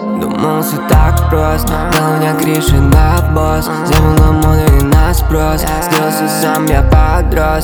Думал, все так просто, но у меня крыши на босс. Земля моды и на спрос. Сделался сам, я подрос.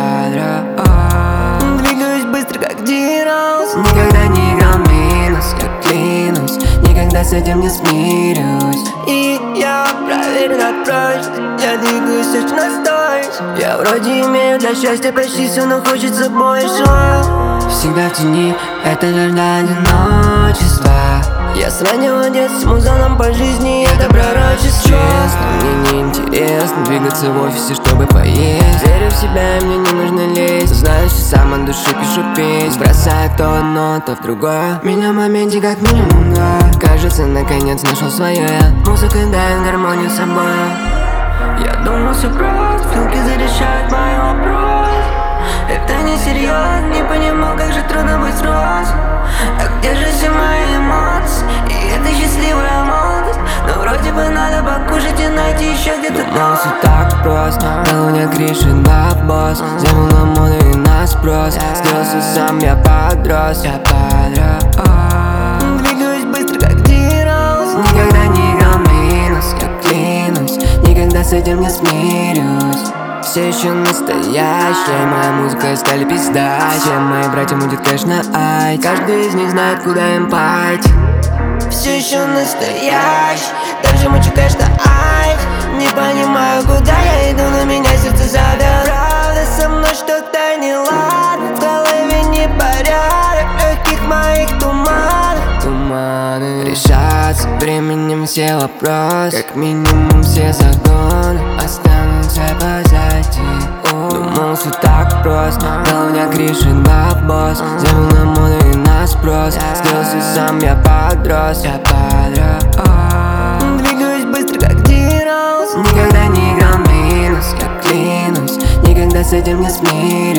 Двигаюсь быстро, как Дирос. Никогда не играл минус, я клянусь. Никогда с этим не смирюсь. И я проверен от прочности. Я двигаюсь очень настойчиво. Я вроде имею для счастья почти все, но хочется больше. Всегда в тени, это жажда одиночества. Я с раннего детства с музоном по жизни, это пророчество. Честно, мне не интересно двигаться в офисе, чтобы поесть. Верю в себя, и мне не нужно лезть. Знаю, что сам от души пишу песнь. Бросаю то одно, то в другое. Меня в моменте как минимум два. Кажется, наконец нашел свое я. Музыка дает гармонию с собой. Я думал, все просто, филки зарешают мой вопрос. Это не серьезно, не понимал, как же трудно быть взрослым. А где же все мои эмоции? И это счастливая молодость. Но вроде бы надо покушать и найти еще где-то. Думал, все так просто, но у меня крыши на босс. Земля моды и на спрос. Сделался сам, я подрос. Двигаюсь быстро, как Дирос. Никогда не играл минус, я клянусь. Никогда с этим не смирюсь. Все еще настоящая, моя музыка стали пизда. Все мои братья мудят кэш на айт. Каждый из них знает, куда им пойти. Все еще настоящий, также мучу кэш на айт. Не понимаю, куда я иду, но меня сердце зовет. Правда, со мной что-то не ладно. В голове непорядок, легких моих туманы. Решаться временем все вопросы. Как минимум все загоны останутся позади. Думал, все так просто, но у меня крыши на босс. Земля моды и на спрос. Сделался сам, я подрос. Двигаюсь быстро, как Дирос. Никогда не играл минус, я клянусь. Никогда с этим не смирюсь.